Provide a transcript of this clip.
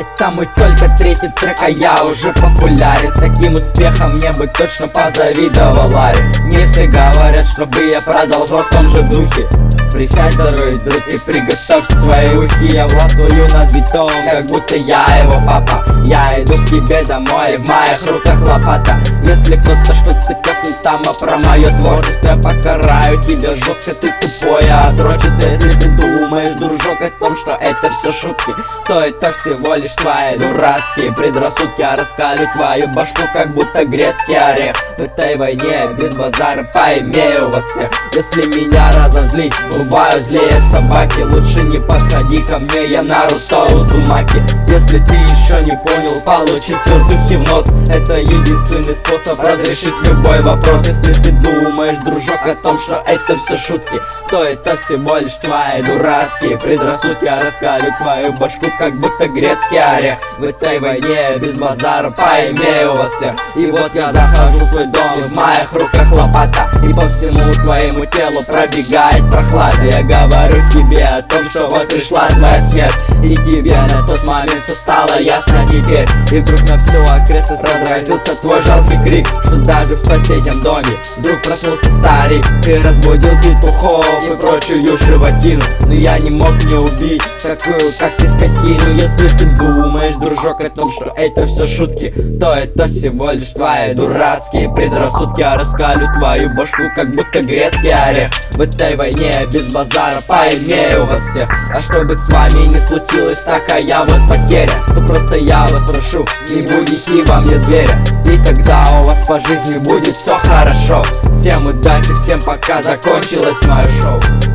Это мой только третий трек, а я уже популярен. С таким успехом мне бы точно позавидовал Ларри. Мне все говорят, чтобы я продолжал в том же духе. Присядь, дорогой друг, и приготовь свои ухи. Я властвую над битом, как будто я его папа. Я иду к тебе домой, в моих руках лопата. Если кто-то что-то коснет там, а про мое творчество я покараю тебя жестко, ты тупое отрочество. Если ты думаешь, дружок, о том, что это все шутки, то это всего лишь твои дурацкие предрассудки. Я раскалю твою башку, как будто грецкий орех. В этой войне без базара поимею вас всех. Если меня разозлить, бываю злее собаки. Лучше не подходи ко мне, я Наруто Узумаки. Если ты еще не понял, получи сюртухи в нос. Это единственный способ разрешить любой вопрос. Если ты думаешь, дружок, о том, что это все шутки, то это всего лишь твои дурацкие предрассудки. Я раскалю твою башку, как будто грецкий орех. В этой войне без базара поимею вас всех. И вот я захожу в твой дом, в моих руках лопата, и по всему твоему телу пробегает прохлада. Я говорю тебе о том, что вот пришла твоя смерть, и тебе на тот момент все стало ясно теперь. И вдруг на всю окрестность разразился твой жалкий крик, что даже в соседнем доме вдруг проснулся старик и разбудил петухов и прочую животину. Но я не мог не убить такую, как ты, скотину. Если ты думаешь, дружок, о том, что это все шутки, то это всего лишь твои дурацкие предрассудки. Я раскалю твою башку, как будто грецкий орех. В этой войне без базара поимею вас всех. А чтобы с вами не случилось такая вот потеря, то просто я вас прошу, не будете во мне зверя, и тогда у вас по жизни будет все хорошо. Всем удачи, всем пока, закончилось мое шоу.